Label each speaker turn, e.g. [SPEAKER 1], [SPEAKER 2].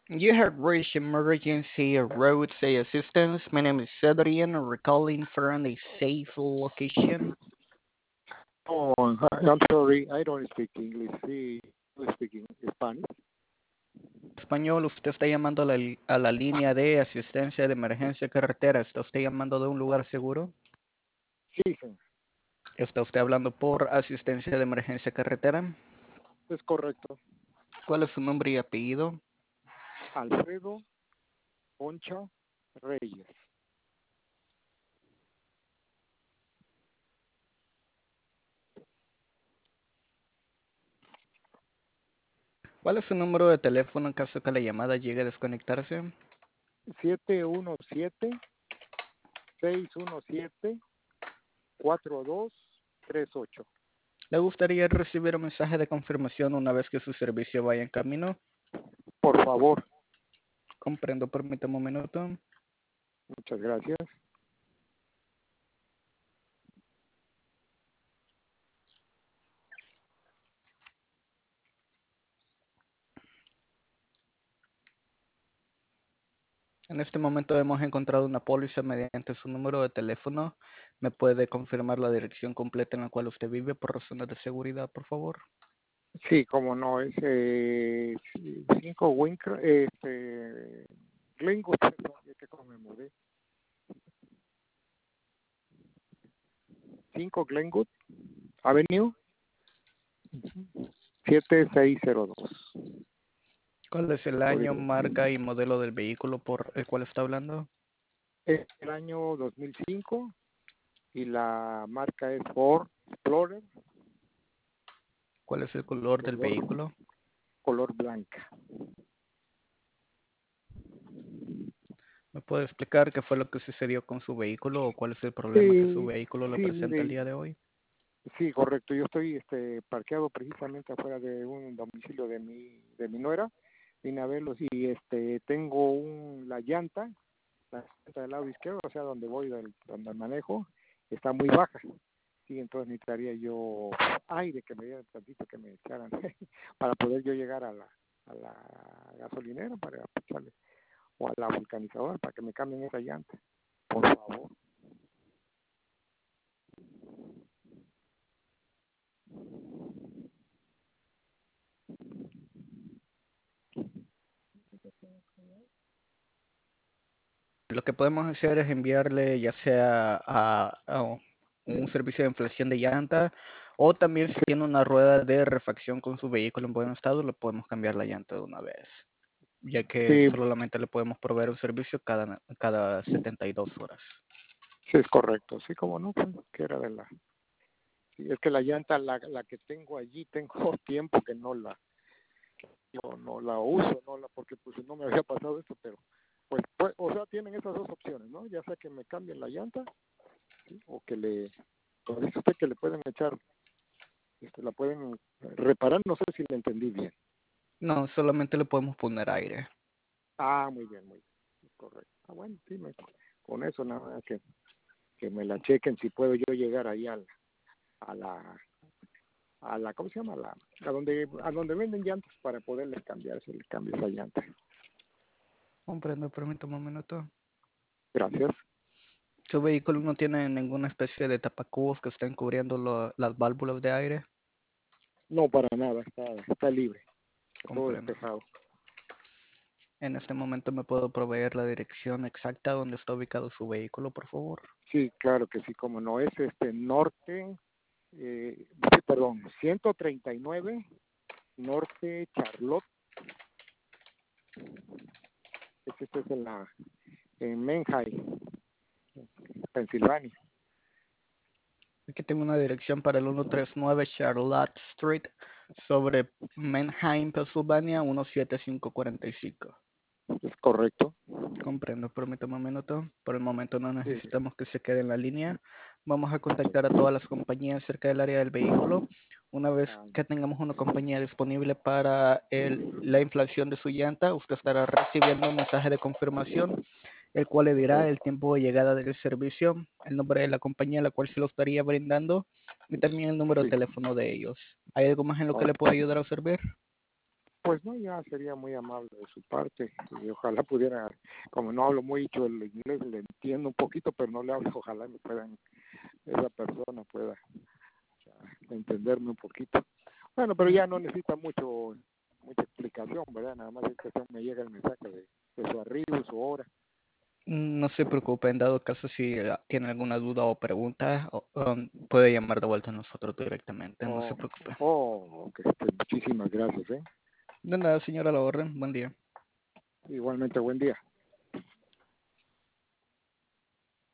[SPEAKER 1] You have reached emergency roadside assistance. My name is Adrian, recalling from a safe location.
[SPEAKER 2] Oh, I'm sorry, I don't speak English. Sí, yo speaking Spanish.
[SPEAKER 1] Español, usted está llamando a la línea de asistencia de emergencia carretera. ¿Está usted llamando de un lugar seguro?
[SPEAKER 2] Sí, señor,
[SPEAKER 1] ¿Está usted hablando por asistencia de emergencia carretera?
[SPEAKER 2] es correcto.
[SPEAKER 1] ¿Cuál es su nombre y apellido?
[SPEAKER 2] Alfredo Concha Reyes.
[SPEAKER 1] ¿Cuál es su número de teléfono en caso que la llamada llegue a desconectarse?
[SPEAKER 2] 717-617-4238.
[SPEAKER 1] ¿Le gustaría recibir un mensaje de confirmación una vez que su servicio vaya en camino?
[SPEAKER 2] Por favor,
[SPEAKER 1] Comprendo, permítame un minuto.
[SPEAKER 2] muchas gracias.
[SPEAKER 1] En este momento hemos encontrado una póliza mediante su número de teléfono. ¿Me puede confirmar la dirección completa en la cual usted vive por razones de seguridad, por favor?
[SPEAKER 2] Sí, como no, es 5 Glenwood, perdón, ya que como me mudé. 5 Glenwood Avenue, 7602.
[SPEAKER 1] ¿Cuál es el año,
[SPEAKER 2] Código.
[SPEAKER 1] marca y modelo del vehículo por el cual está hablando?
[SPEAKER 2] Es el año 2005 y la marca es Ford Explorer,
[SPEAKER 1] ¿Cuál es el color del
[SPEAKER 2] color,
[SPEAKER 1] vehículo?
[SPEAKER 2] color blanca.
[SPEAKER 1] ¿Me puede explicar qué fue lo que sucedió con su vehículo o cuál es el problema que su
[SPEAKER 2] Sí,
[SPEAKER 1] vehículo le
[SPEAKER 2] sí,
[SPEAKER 1] presenta el
[SPEAKER 2] mire,
[SPEAKER 1] día de hoy?
[SPEAKER 2] sí, correcto. Yo estoy parqueado precisamente afuera de un domicilio de mi nuera. Vine a verlos y tengo la llanta del lado izquierdo, o sea, donde voy, donde manejo, está muy baja. Sí, entonces necesitaría yo aire que me dieran tantito, que me echaran para poder yo llegar a la gasolinera para echarle, o a la vulcanizadora para que me cambien esa llanta, por favor.
[SPEAKER 1] Lo que podemos hacer es enviarle ya sea a un servicio de inflación de llanta o también si tiene una rueda de refacción con su vehículo en buen estado, le podemos cambiar la llanta de una vez, ya que
[SPEAKER 2] Sí,
[SPEAKER 1] solamente le podemos proveer un servicio cada 72 horas.
[SPEAKER 2] sí es correcto, sí, como no, pues, que era sí, es que la llanta, la que tengo allí, tengo tiempo que yo no la uso, porque pues no me había pasado esto, pero pues, o sea, tienen esas dos opciones, ¿no? Ya sea que me cambien la llanta, ¿sí? O como dice usted, que le pueden echar, la pueden reparar, no sé si le entendí bien.
[SPEAKER 1] No, solamente le podemos poner aire.
[SPEAKER 2] Ah, muy bien, correcto. Ah, bueno, sí, con eso nada más que me la chequen si puedo yo llegar ahí a la, ¿cómo se llama? A donde venden llantas para poderle cambiar, si le cambio esa llanta.
[SPEAKER 1] Comprendo, permítame un minuto.
[SPEAKER 2] Gracias.
[SPEAKER 1] Su vehículo no tiene ninguna especie de tapacubos que estén cubriendo las válvulas de aire.
[SPEAKER 2] No, para nada, está libre, está todo
[SPEAKER 1] Comprendo.
[SPEAKER 2] despejado.
[SPEAKER 1] En este momento me puedo proveer la dirección exacta donde está ubicado su vehículo, por favor.
[SPEAKER 2] Sí, claro que sí, como no, es norte, sí, perdón, 139 Norte Charlotte, este es en Manhattan, Pensilvania.
[SPEAKER 1] Aquí tengo una dirección para el 139 Charlotte Street sobre Manheim, Pennsylvania 17545.
[SPEAKER 2] Es correcto.
[SPEAKER 1] Comprendo, permítame un minuto. Por el momento no
[SPEAKER 2] Sí,
[SPEAKER 1] necesitamos que se quede en la línea. Vamos a contactar a todas las compañías cerca del área del vehículo. Una vez
[SPEAKER 2] ah,
[SPEAKER 1] que tengamos una compañía disponible para la inflación de su llanta, usted estará recibiendo un mensaje de confirmación, el cual le dirá el tiempo de llegada del servicio, el nombre de la compañía a la cual se lo estaría brindando y también el número de
[SPEAKER 2] sí.
[SPEAKER 1] teléfono de ellos. ¿Hay algo más en lo que le pueda ayudar a servir?
[SPEAKER 2] Pues no, ya sería muy amable de su parte y ojalá pudiera, como no hablo mucho el inglés, le entiendo un poquito, pero no le hablo, ojalá me puedan, esa persona pueda, o sea, entenderme un poquito. Bueno, pero ya no necesita mucha explicación, ¿verdad? Nada más es que me llega el mensaje de su arribo, su hora.
[SPEAKER 1] No se preocupe, en dado caso si tiene alguna duda o pregunta, puede llamar de vuelta a nosotros directamente, no se
[SPEAKER 2] Oh,
[SPEAKER 1] preocupe.
[SPEAKER 2] ok, muchísimas gracias, ¿eh?
[SPEAKER 1] De nada, señora, la orden, buen día.
[SPEAKER 2] Igualmente, buen día.